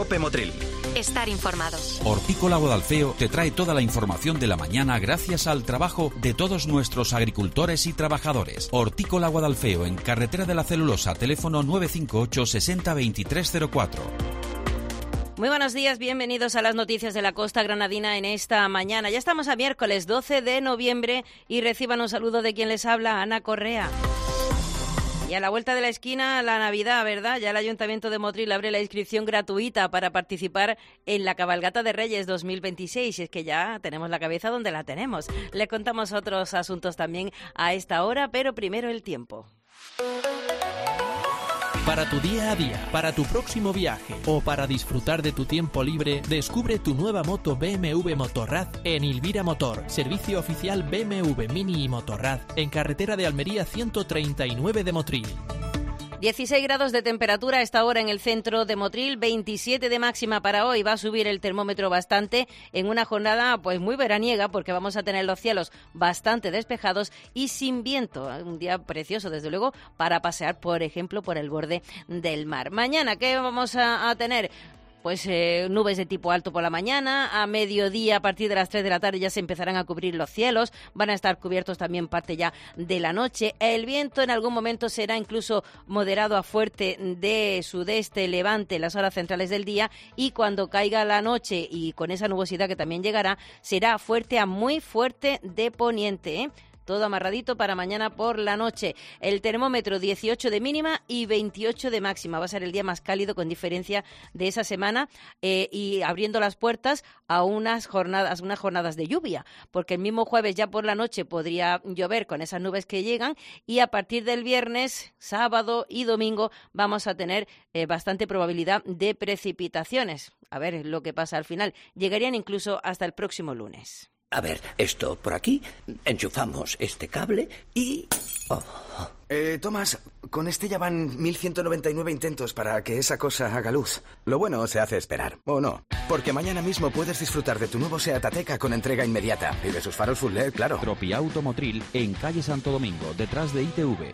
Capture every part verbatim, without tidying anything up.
Cope Motril. Estar informados. Hortícola Guadalfeo te trae toda la información de la mañana gracias al trabajo de todos nuestros agricultores y trabajadores. Hortícola Guadalfeo, en Carretera de la Celulosa, teléfono nueve cinco ocho sesenta veintitrés cero cuatro. Muy buenos días, bienvenidos a las noticias de la costa granadina en esta mañana. Ya estamos a miércoles doce de noviembre y reciban un saludo de quien les habla, Ana Correa. Y a la vuelta de la esquina, la Navidad, ¿verdad? Ya el Ayuntamiento de Motril abre la inscripción gratuita para participar en la Cabalgata de Reyes dos mil veintiséis. Y es que ya tenemos la cabeza donde la tenemos. Le contamos otros asuntos también a esta hora, pero primero el tiempo. Para tu día a día, para tu próximo viaje o para disfrutar de tu tiempo libre, descubre tu nueva moto B M W Motorrad en Ilvira Motor, servicio oficial B M W Mini y Motorrad, en carretera de Almería ciento treinta y nueve de Motril. dieciséis grados de temperatura a esta hora en el centro de Motril, veintisiete de máxima para hoy. Va a subir el termómetro bastante en una jornada pues muy veraniega, porque vamos a tener los cielos bastante despejados y sin viento. Un día precioso, desde luego, para pasear, por ejemplo, por el borde del mar. Mañana, ¿qué vamos a, a tener? Pues eh, nubes de tipo alto por la mañana, a mediodía, a partir de las tres de la tarde ya se empezarán a cubrir los cielos, van a estar cubiertos también parte ya de la noche. El viento en algún momento será incluso moderado a fuerte de sudeste, levante en las horas centrales del día, y cuando caiga la noche y con esa nubosidad que también llegará, será fuerte a muy fuerte de poniente, ¿eh? Todo amarradito para mañana por la noche. El termómetro dieciocho de mínima y veintiocho de máxima. Va a ser el día más cálido con diferencia de esa semana eh, y abriendo las puertas a unas jornadas, unas jornadas de lluvia, porque el mismo jueves ya por la noche podría llover con esas nubes que llegan, y a partir del viernes, sábado y domingo vamos a tener eh, bastante probabilidad de precipitaciones. A ver lo que pasa al final. Llegarían incluso hasta el próximo lunes. A ver, esto por aquí, enchufamos este cable y... Oh. Eh, Tomás, con este ya van mil ciento noventa y nueve intentos para que esa cosa haga luz. Lo bueno se hace esperar, ¿o no? Porque mañana mismo puedes disfrutar de tu nuevo SEAT Ateca con entrega inmediata. Y de sus faros full L E D, claro. Tropiauto Motril, en calle Santo Domingo, detrás de I T V.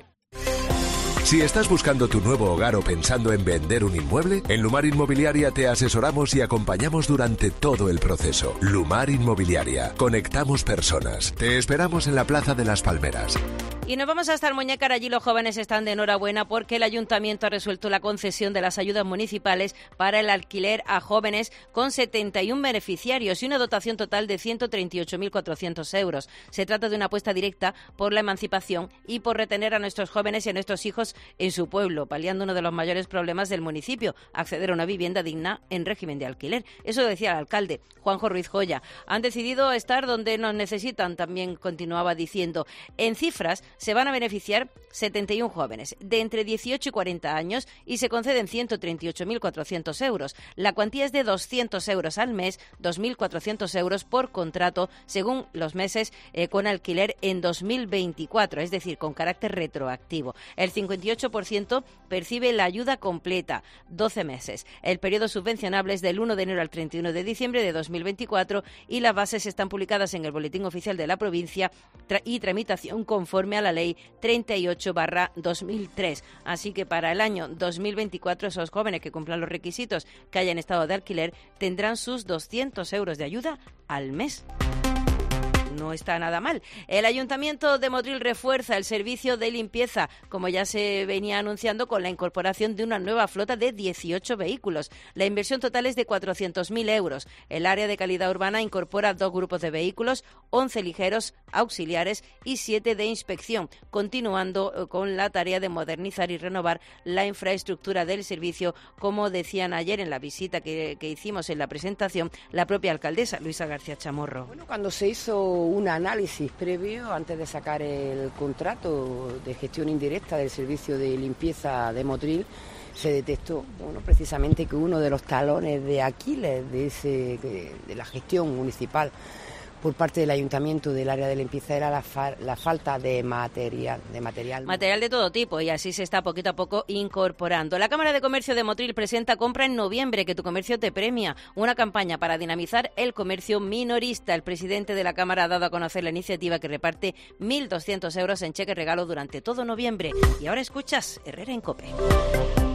Si estás buscando tu nuevo hogar o pensando en vender un inmueble, en Lumar Inmobiliaria te asesoramos y acompañamos durante todo el proceso. Lumar Inmobiliaria. Conectamos personas. Te esperamos en la Plaza de las Palmeras. Y nos vamos hasta Almuñécar. Allí los jóvenes están de enhorabuena porque el Ayuntamiento ha resuelto la concesión de las ayudas municipales para el alquiler a jóvenes con setenta y uno beneficiarios y una dotación total de ciento treinta y ocho mil cuatrocientos euros. Se trata de una apuesta directa por la emancipación y por retener a nuestros jóvenes y a nuestros hijos en su pueblo, paliando uno de los mayores problemas del municipio, acceder a una vivienda digna en régimen de alquiler. Eso decía el alcalde, Juanjo Ruiz Joya. Han decidido estar donde nos necesitan, también continuaba diciendo. En cifras, se van a beneficiar setenta y uno jóvenes de entre dieciocho y cuarenta años y se conceden ciento treinta y ocho mil cuatrocientos euros. La cuantía es de doscientos euros al mes, dos mil cuatrocientos euros por contrato, según los meses eh, con alquiler en dos mil veinticuatro, es decir, con carácter retroactivo. El cincuenta y ocho por ciento percibe la ayuda completa, doce meses. El periodo subvencionable es del uno de enero al treinta y uno de diciembre de dos mil veinticuatro y las bases están publicadas en el Boletín Oficial de la provincia tra- y tramitación conforme a la Ley treinta y ocho barra dos mil tres. Así que para el año dos mil veinticuatro esos jóvenes que cumplan los requisitos, que hayan estado de alquiler, tendrán sus doscientos euros de ayuda al mes. No está nada mal. El Ayuntamiento de Motril refuerza el servicio de limpieza, como ya se venía anunciando, con la incorporación de una nueva flota de dieciocho vehículos. La inversión total es de cuatrocientos mil euros. El área de calidad urbana incorpora dos grupos de vehículos, once ligeros auxiliares y siete de inspección, continuando con la tarea de modernizar y renovar la infraestructura del servicio, como decían ayer en la visita que, que hicimos en la presentación la propia alcaldesa, Luisa García Chamorro. Bueno, cuando se hizo un análisis previo antes de sacar el contrato de gestión indirecta del servicio de limpieza de Motril, se detectó, bueno, precisamente que uno de los talones de Aquiles de, ese, de la gestión municipal por parte del ayuntamiento del área de limpieza era la, fa- la falta de material, de material. Material de todo tipo, y así se está poquito a poco incorporando. La Cámara de Comercio de Motril presenta Compra en Noviembre, que tu comercio te premia, una campaña para dinamizar el comercio minorista. El presidente de la Cámara ha dado a conocer la iniciativa que reparte mil doscientos euros en cheque regalo durante todo noviembre. Y ahora escuchas Herrera en COPE.